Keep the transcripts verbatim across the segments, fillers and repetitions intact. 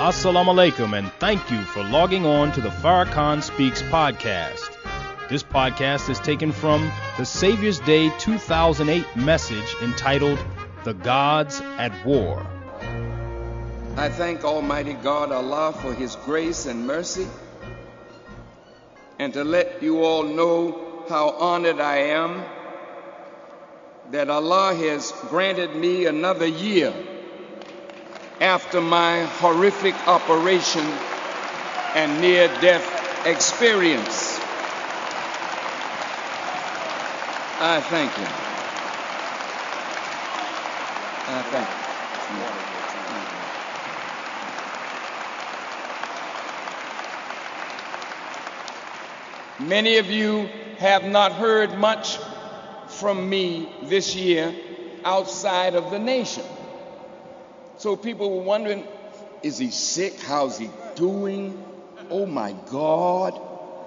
Assalamu alaikum, and thank you for logging on to the Farrakhan Speaks podcast. This podcast is taken from the Savior's Day two thousand eight message entitled, The Gods at War. I thank Almighty God Allah for His grace and mercy, and to let you all know how honored I am that Allah has granted me another year after my horrific operation and near-death experience. I thank you. I thank you. Many of you have not heard much from me this year outside of the nation. So people were wondering, is he sick? How's he doing? Oh my God.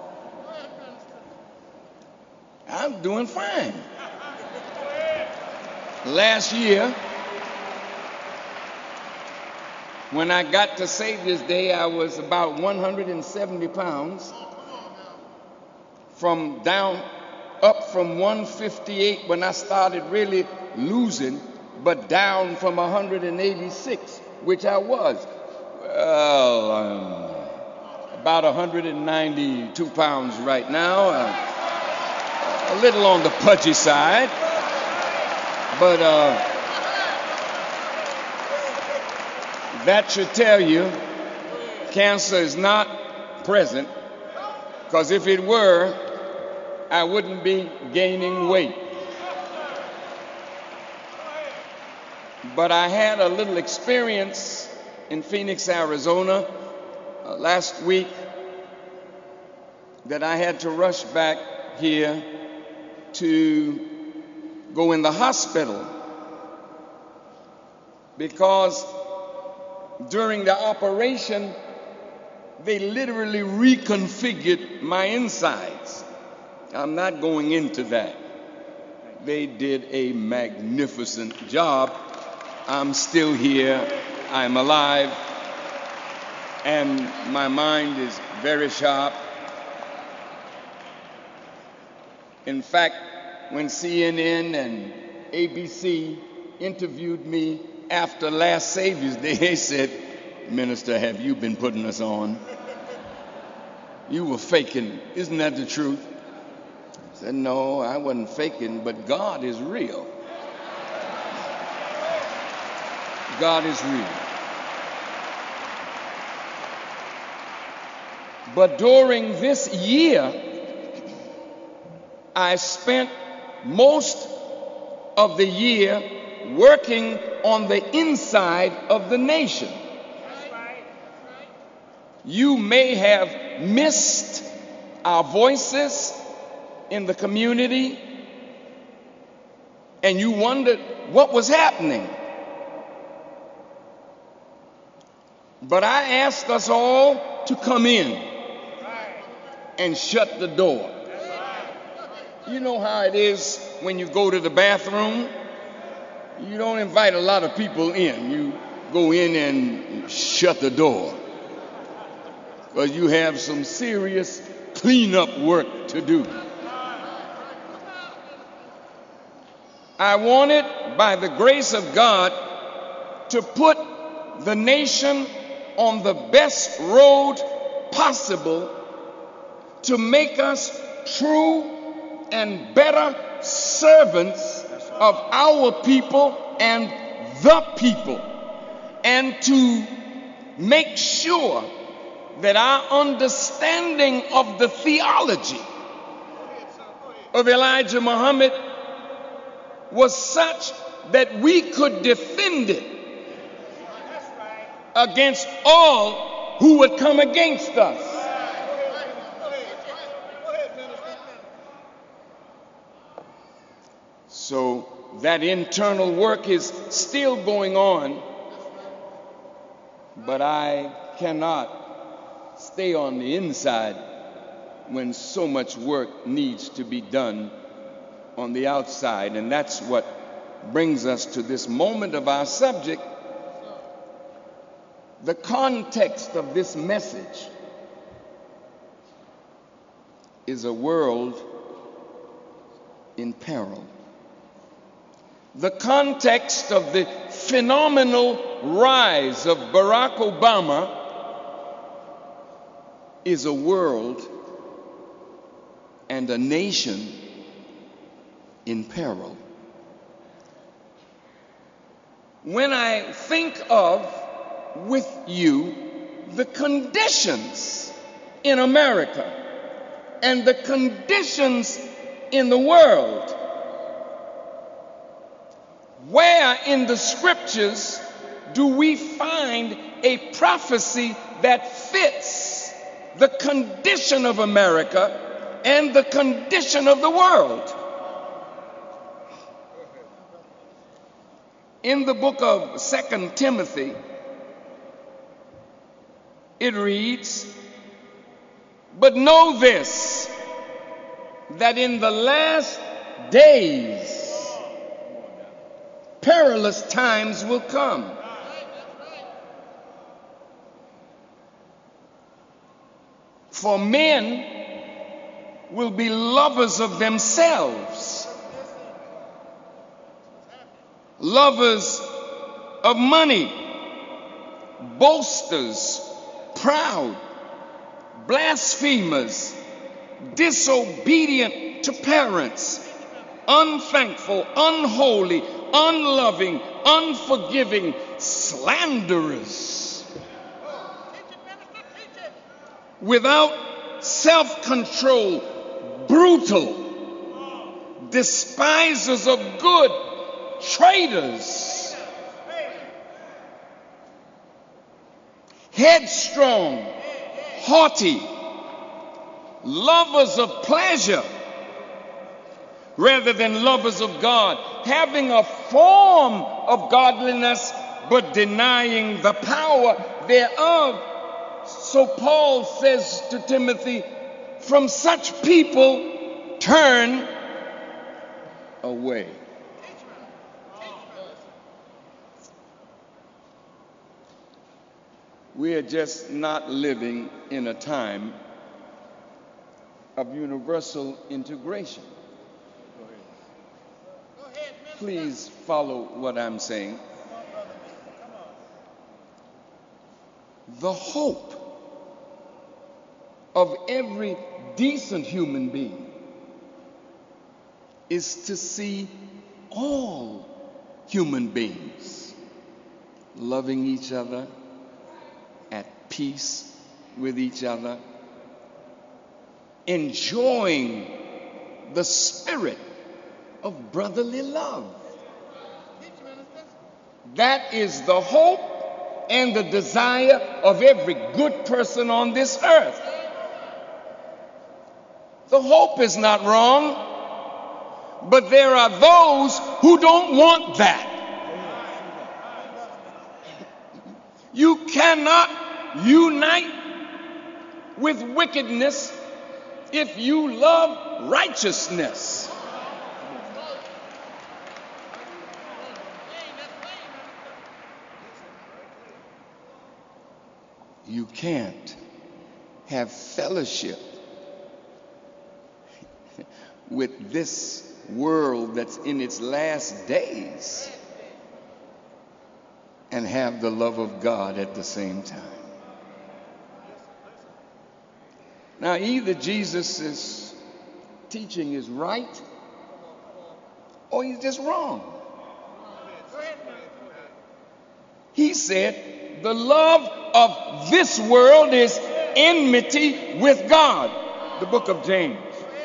I'm doing fine. Last year, when I got to Savior's Day, I was about one hundred seventy pounds. From down, up from one fifty-eight when I started really losing, but down from one hundred eighty-six, which I was. Well, um, about one hundred ninety-two pounds right now. Uh, a little on the pudgy side. But uh, that should tell you cancer is not present, because if it were, I wouldn't be gaining weight. But I had a little experience in Phoenix, Arizona uh, last week that I had to rush back here to go in the hospital because during the operation they literally reconfigured my insides. I'm not going into that. They did a magnificent job. I'm still here, I'm alive, and my mind is very sharp. In fact, when C N N and A B C interviewed me after last Savior's Day, they said, "Minister, have you been putting us on? You were faking, isn't that the truth?" I said, "No, I wasn't faking, but God is real. God is real." But during this year, I spent most of the year working on the inside of the nation. You may have missed our voices in the community, and you wondered what was happening. But I asked us all to come in and shut the door. You know how it is when you go to the bathroom? You don't invite a lot of people in. You go in and shut the door, because you have some serious cleanup work to do. I wanted, by the grace of God, to put the nation on the best road possible to make us true and better servants of our people and the people, and to make sure that our understanding of the theology of Elijah Muhammad was such that we could defend it against all who would come against us. So that internal work is still going on, but I cannot stay on the inside when so much work needs to be done on the outside. And that's what brings us to this moment of our subject, The context of this message is a world in peril. The context of the phenomenal rise of Barack Obama is a world and a nation in peril. When I think of with you the conditions in America and the conditions in the world, where in the scriptures do we find a prophecy that fits the condition of America and the condition of the world? In the book of Second Timothy, it reads, "But know this, that in the last days perilous times will come. For men will be lovers of themselves, lovers of money, boasters, proud, blasphemers, disobedient to parents, unthankful, unholy, unloving, unforgiving, slanderers, without self-control, brutal, despisers of good, traitors, headstrong, haughty, lovers of pleasure rather than lovers of God, having a form of godliness but denying the power thereof." So Paul says to Timothy, from such people turn away. We are just not living in a time of universal integration. Please follow what I'm saying. The hope of every decent human being is to see all human beings loving each other, at peace with each other, enjoying the spirit of brotherly love. That is the hope and the desire of every good person on this earth. The hope is not wrong, but there are those who don't want that. You cannot unite with wickedness if you love righteousness. You can't have fellowship with this world that's in its last days and have the love of God at the same time. Now, either Jesus' teaching is right or he's just wrong. He said the love of this world is enmity with God, the book of James.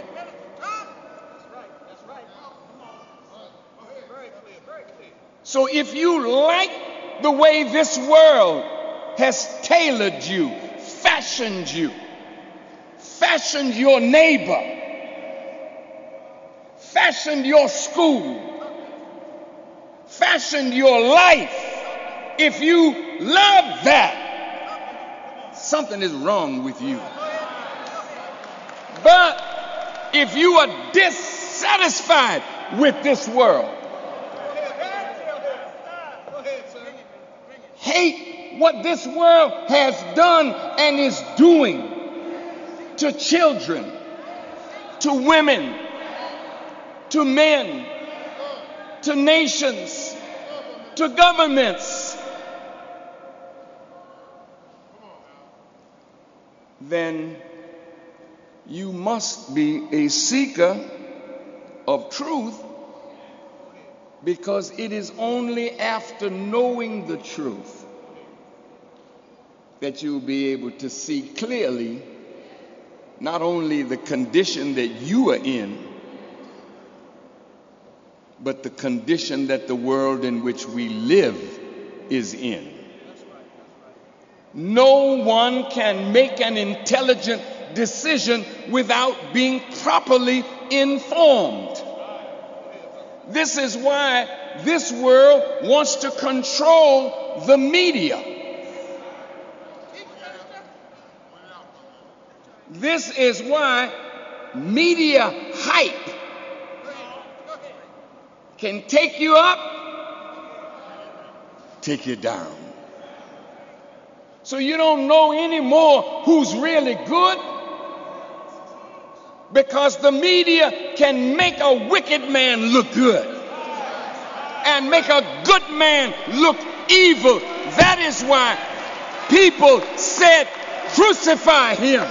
So if you like the way this world has tailored you, fashioned you, fashioned your neighbor, fashioned your school, fashioned your life, if you love that, something is wrong with you. But if you are dissatisfied with this world, hate what this world has done and is doing to children, to women, to men, to nations, to governments, then you must be a seeker of truth, because it is only after knowing the truth that you'll be able to see clearly not only the condition that you are in, but the condition that the world in which we live is in. No one can make an intelligent decision without being properly informed. This is why this world wants to control the media. This is why media hype can take you up, take you down. So you don't know anymore who's really good, because the media can make a wicked man look good and make a good man look evil. That is why people said, crucify him.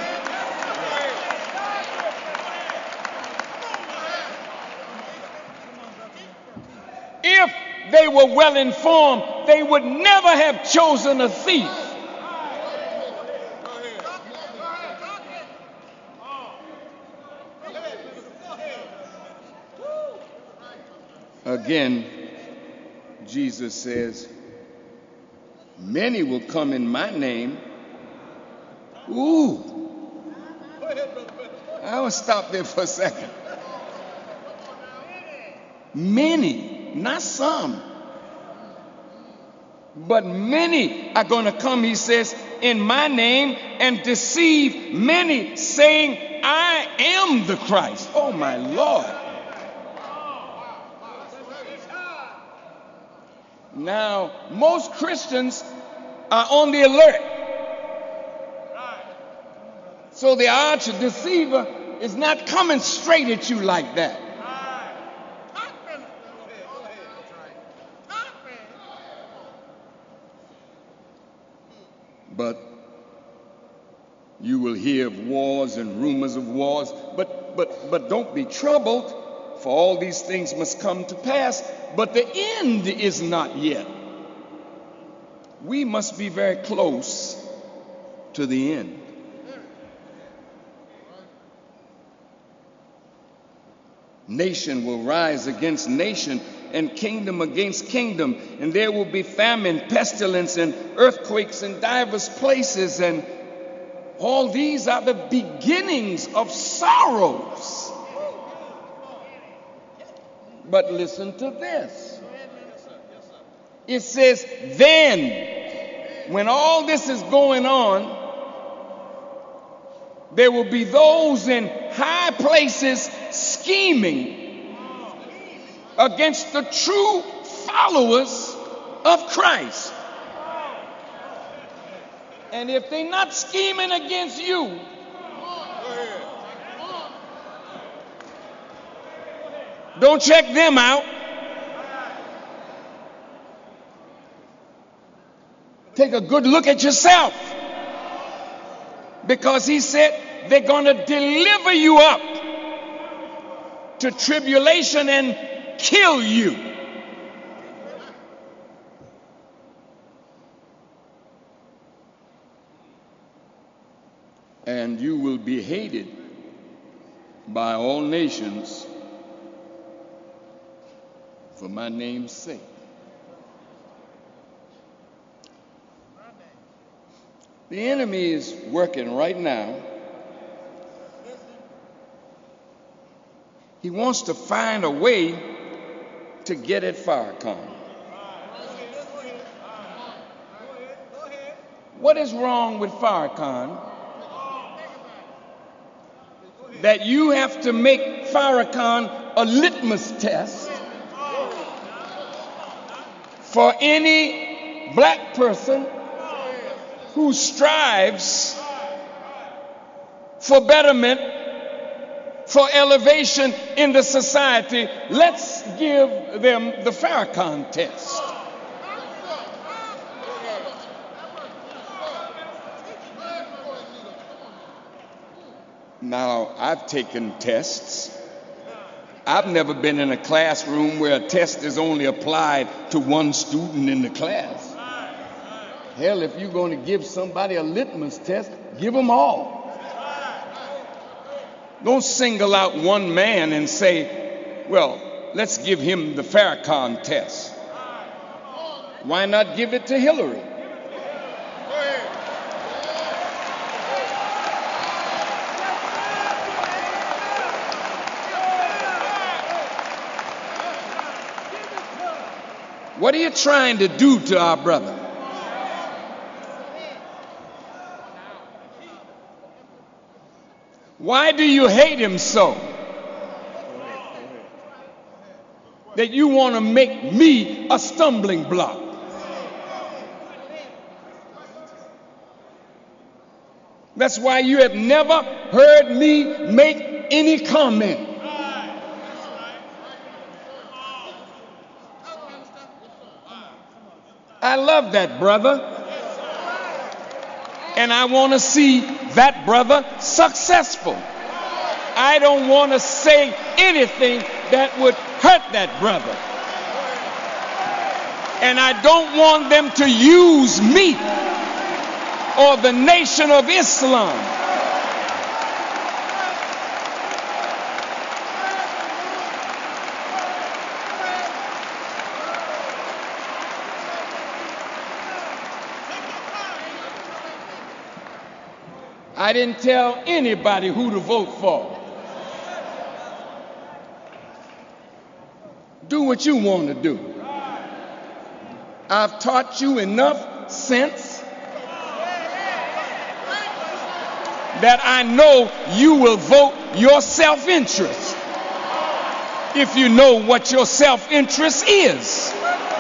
If they were well informed, they would never have chosen a thief. Again, Jesus says, many will come in my name. Ooh. I will stop there for a second. Many, not some, but many are going to come, he says, in my name and deceive many, saying, I am the Christ. Oh, my Lord. Now, most Christians are on the alert. So the arch deceiver is not coming straight at you like that. But you will hear of wars and rumors of wars, but but but don't be troubled, for all these things must come to pass, but the end is not yet. We must be very close to the end. Nation will rise against nation and kingdom against kingdom, and there will be famine, pestilence, and earthquakes in divers places, and all these are the beginnings of sorrows. But listen to this. It says, then, when all this is going on, there will be those in high places scheming against the true followers of Christ. And if they're not scheming against you, don't check them out. Take a good look at yourself. Because he said they're going to deliver you up to tribulation and kill you. And you will be hated by all nations for my name's sake. The enemy is working right now. He wants to find a way to get at Farrakhan. What is wrong with Farrakhan that you have to make Farrakhan a litmus test for any black person who strives for betterment, for elevation in the society, let's give them the Farrakhan test. Now, I've taken tests. I've never been in a classroom where a test is only applied to one student in the class. Hell, if you're going to give somebody a litmus test, give them all. Don't single out one man and say, well, let's give him the Farrakhan test. Why not give it to Hillary? What are you trying to do to our brother? Why do you hate him so? That you want to make me a stumbling block. That's why you have never heard me make any comment. I love that brother, and I want to see that brother successful. I don't want to say anything that would hurt that brother. And I don't want them to use me or the Nation of Islam I didn't tell anybody who to vote for. Do what you want to do. I've taught you enough sense that I know you will vote your self-interest if you know what your self-interest is.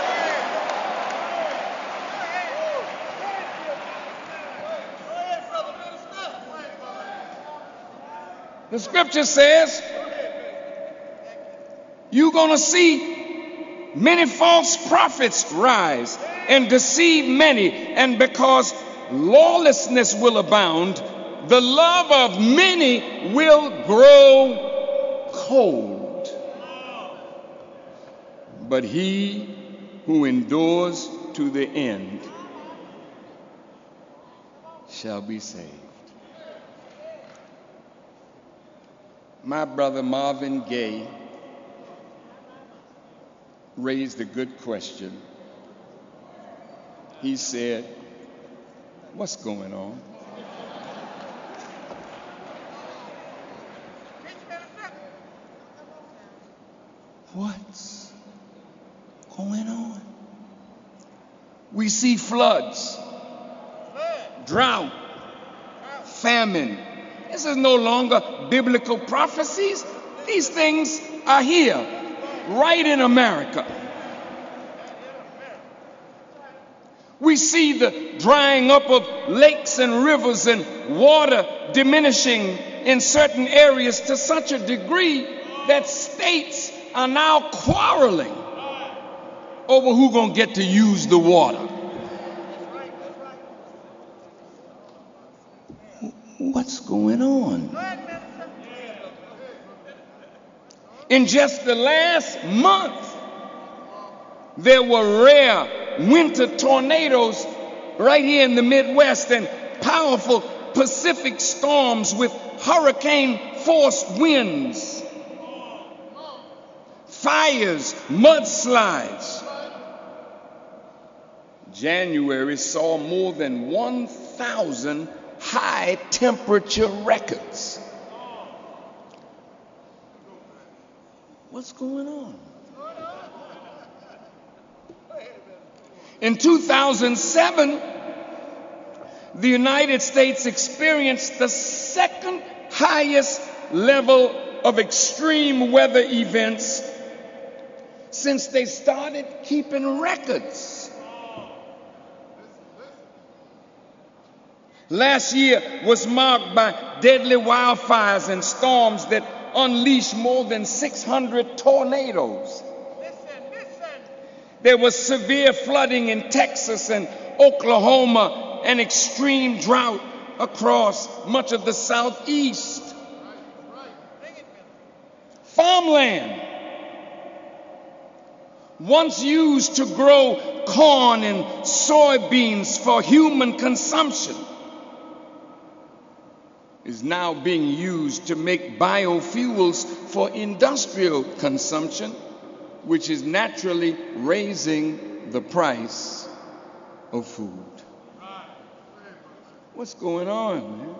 The scripture says you're going to see many false prophets rise and deceive many, and because lawlessness will abound, the love of many will grow cold. But he who endures to the end shall be saved. My brother Marvin Gaye raised a good question. He said, "What's going on?" What's going on? We see floods, drought, famine. This is no longer biblical prophecies. These things are here, right in America. We see the drying up of lakes and rivers and water diminishing in certain areas to such a degree that states are now quarreling over who's going to get to use the water. What's going on? In just the last month, there were rare winter tornadoes right here in the Midwest and powerful Pacific storms with hurricane-force winds, fires, mudslides. January saw more than one thousand high temperature records. What's going on? In two thousand seven, the United States experienced the second highest level of extreme weather events since they started keeping records. Last year was marked by deadly wildfires and storms that unleashed more than six hundred tornadoes. Listen, listen. There was severe flooding in Texas and Oklahoma and extreme drought across much of the Southeast. Farmland, once used to grow corn and soybeans for human consumption, is now being used to make biofuels for industrial consumption, which is naturally raising the price of food. What's going on, man?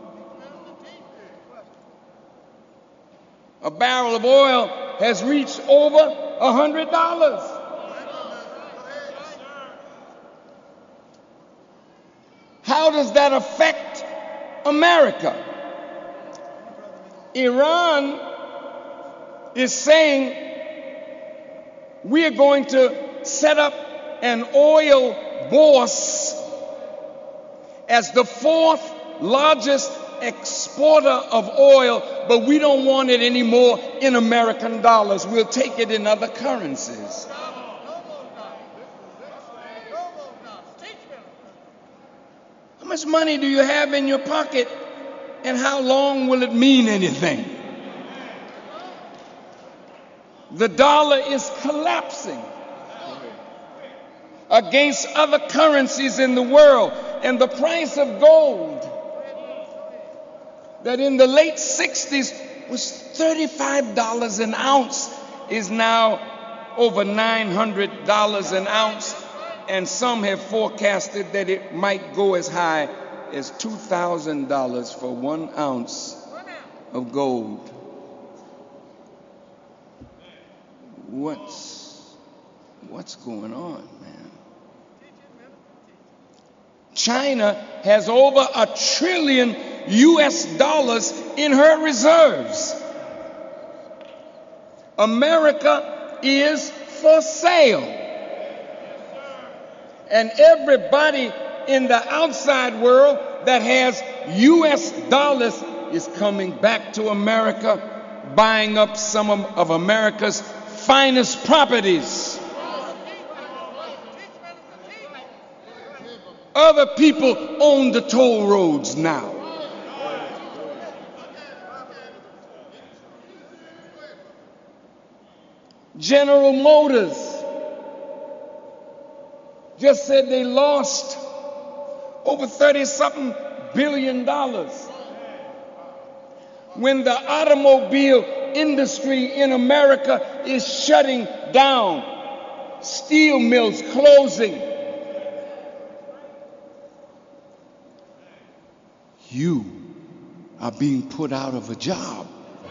A barrel of oil has reached over a hundred dollars. How does that affect America? Iran is saying we're going to set up an oil bourse as the fourth largest exporter of oil, but we don't want it anymore in American dollars. We'll take it in other currencies. How much money do you have in your pocket, and how long will it mean anything? The dollar is collapsing against other currencies in the world, and the price of gold that in the late sixties was thirty-five dollars an ounce is now over nine hundred dollars an ounce, and some have forecasted that it might go as high as two thousand dollars for one ounce of gold. What's, what's going on, man? China has over a trillion U S dollars in her reserves. America is for sale. And everybody in the outside world that has U S dollars is coming back to America, buying up some of, of America's finest properties. Other people own the toll roads now. General Motors just said they lost over thirty something billion dollars. When the automobile industry in America is shutting down, steel mills closing, you are being put out of a job.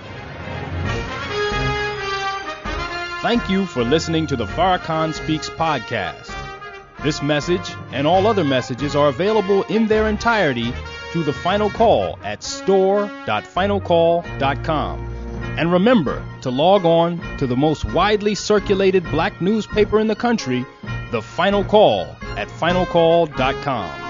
Thank you for listening to the Farrakhan Speaks podcast. This message and all other messages are available in their entirety through the Final Call at store dot final call dot com. And remember to log on to the most widely circulated black newspaper in the country, The Final Call, at final call dot com.